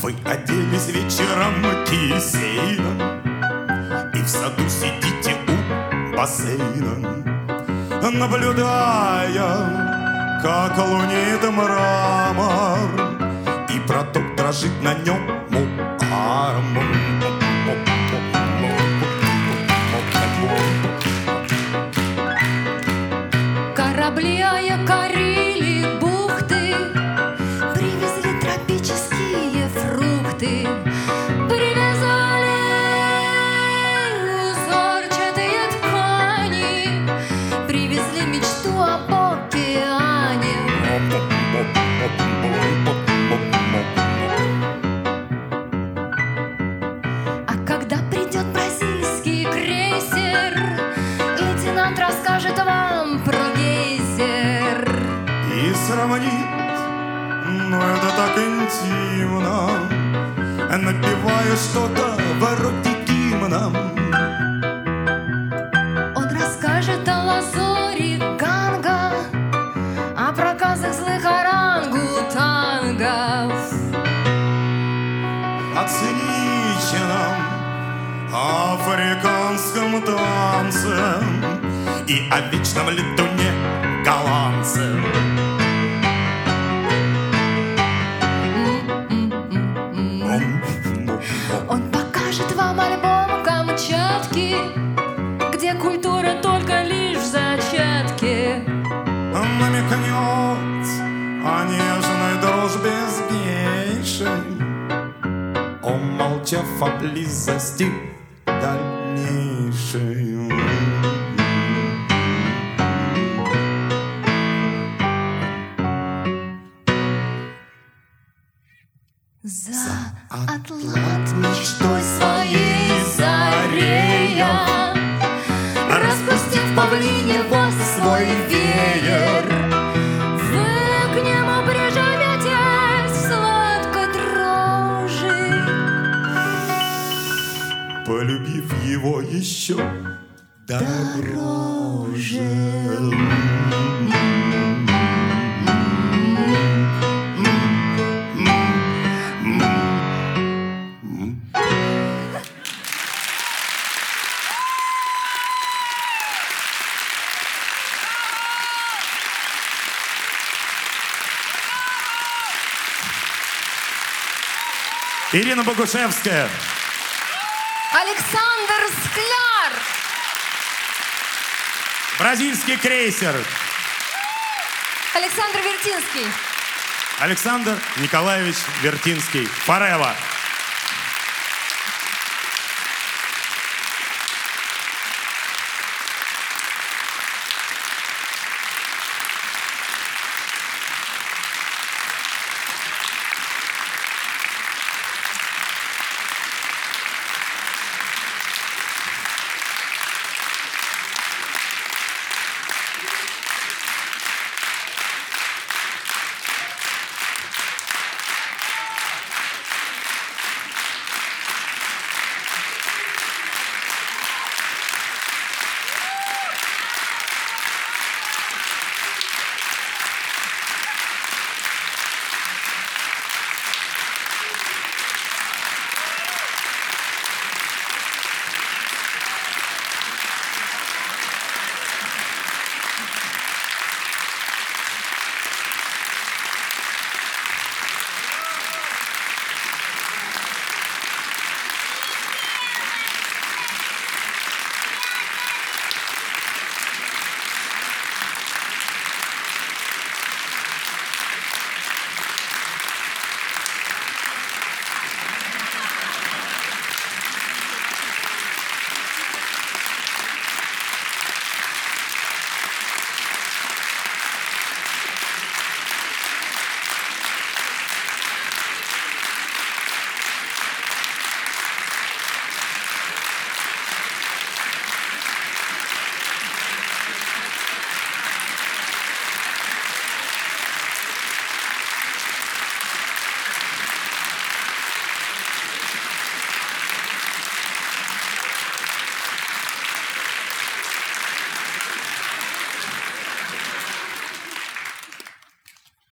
Вы оделись вечером кисейном и в саду сидите у бассейна, наблюдая, как лунит мрамор, и проток дрожит на нем муаром. Корабли якорили бухты, привезли тропические фрукты, привязали узорчатые ткани, привезли мечту об океане. А когда придет бразильский крейсер, лейтенант расскажет вам про гейзер И сравнит, но это так интимно, напевая что-то вроде гимна. Он расскажет о лазури Ганга, о проказах злых орангутангов. О циничном африканском танце и о вечном летуне голландце. Он покажет вам альбом Камчатки, где культура только лишь в зачатке. Намекнет о нежной дружбе с гейшей, умолчав о близости дальнейшей. За Атлант мечтой своей зарея, распустив павлинево свой веер, вы к нему приживетесь сладкой дрожи, Полюбив его еще дороже. Ирина Богушевская. Александр Скляр. Бразильский крейсер. Александр Вертинский. Александр Николаевич Вертинский. Форева.